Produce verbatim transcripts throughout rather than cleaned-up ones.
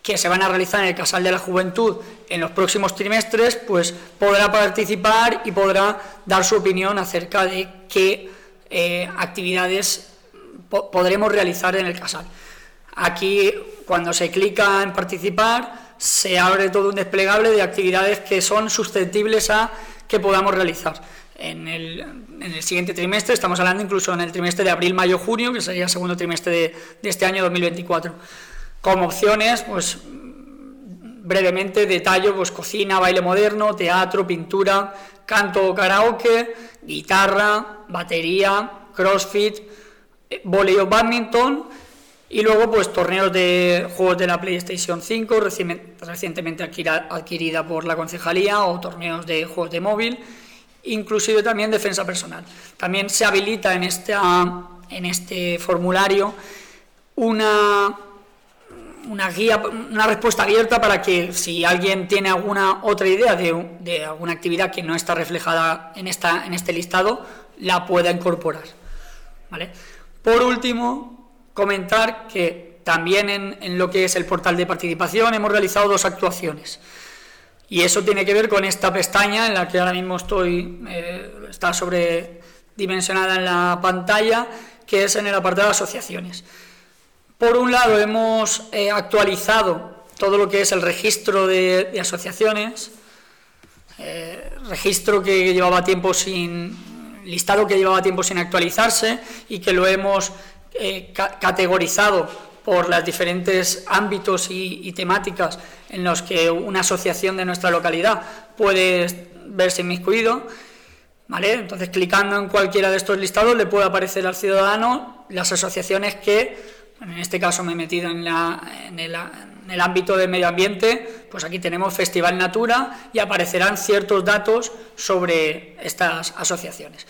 que se van a realizar en el Casal de la Juventud en los próximos trimestres, pues podrá participar y podrá dar su opinión acerca de qué eh, actividades po podremos realizar en el Casal. Aquí, cuando se clica en participar, se abre todo un desplegable de actividades que son susceptibles a que podamos realizar. En el, en el siguiente trimestre, estamos hablando incluso en el trimestre de abril, mayo, junio, que sería el segundo trimestre de, de este año dos mil veinticuatro. Como opciones, pues brevemente detallo, pues cocina, baile moderno, teatro, pintura, canto o karaoke, guitarra, batería, crossfit, vóley o badminton, y luego pues torneos de juegos de la PlayStation cinco, recientemente adquirida por la concejalía, o torneos de juegos de móvil, inclusive también defensa personal. También se habilita en, esta, en este formulario una, una guía, una respuesta abierta para que si alguien tiene alguna otra idea de, de alguna actividad que no está reflejada en, esta, en este listado, la pueda incorporar, ¿vale? Por último, comentar que también en, en lo que es el portal de participación hemos realizado dos actuaciones. Y eso tiene que ver con esta pestaña en la que ahora mismo estoy, eh, está sobredimensionada en la pantalla, que es en el apartado de asociaciones. Por un lado, hemos eh, actualizado todo lo que es el registro de, de asociaciones, eh, registro que llevaba tiempo sin, listado que llevaba tiempo sin actualizarse, y que lo hemos eh, ca categorizado por los diferentes ámbitos y, y temáticas en los que una asociación de nuestra localidad puede verse inmiscuido, ¿vale? Entonces, clicando en cualquiera de estos listados, le puede aparecer al ciudadano las asociaciones que, bueno, en este caso me he metido en, la, en, el, en el ámbito del medio ambiente, pues aquí tenemos Festival Natura y aparecerán ciertos datos sobre estas asociaciones.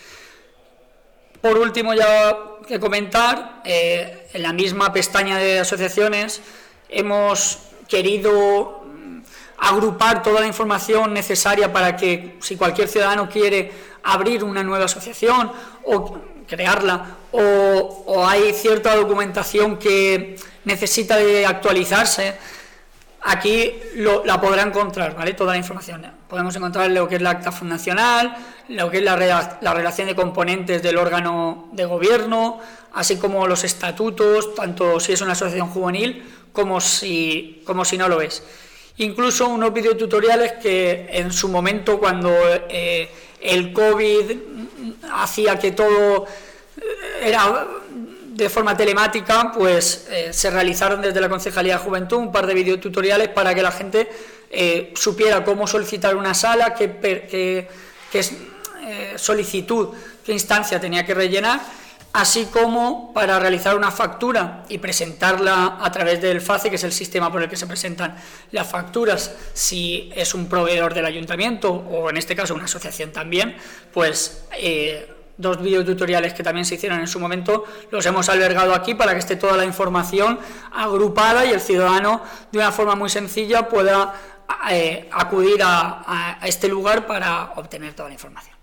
Por último, ya que comentar, eh, en la misma pestaña de asociaciones hemos querido agrupar toda la información necesaria para que, si cualquier ciudadano quiere abrir una nueva asociación o crearla, o, o hay cierta documentación que necesita de actualizarse, aquí lo, la podrá encontrar, ¿vale? Toda la información. Podemos encontrar lo que es la acta fundacional, lo que es la, la relación de componentes del órgano de gobierno, así como los estatutos, tanto si es una asociación juvenil como si, como si no lo es. Incluso unos videotutoriales que en su momento, cuando eh, el COVID hacía que todo era de forma telemática, pues eh, se realizaron desde la Concejalía de Juventud un par de videotutoriales para que la gente eh, supiera cómo solicitar una sala, qué, qué, qué eh, solicitud, qué instancia tenía que rellenar, así como para realizar una factura y presentarla a través del FACE, que es el sistema por el que se presentan las facturas, si es un proveedor del ayuntamiento o en este caso una asociación también, pues eh, dos videotutoriales que también se hicieron en su momento los hemos albergado aquí para que esté toda la información agrupada y el ciudadano de una forma muy sencilla pueda eh, acudir a, a este lugar para obtener toda la información.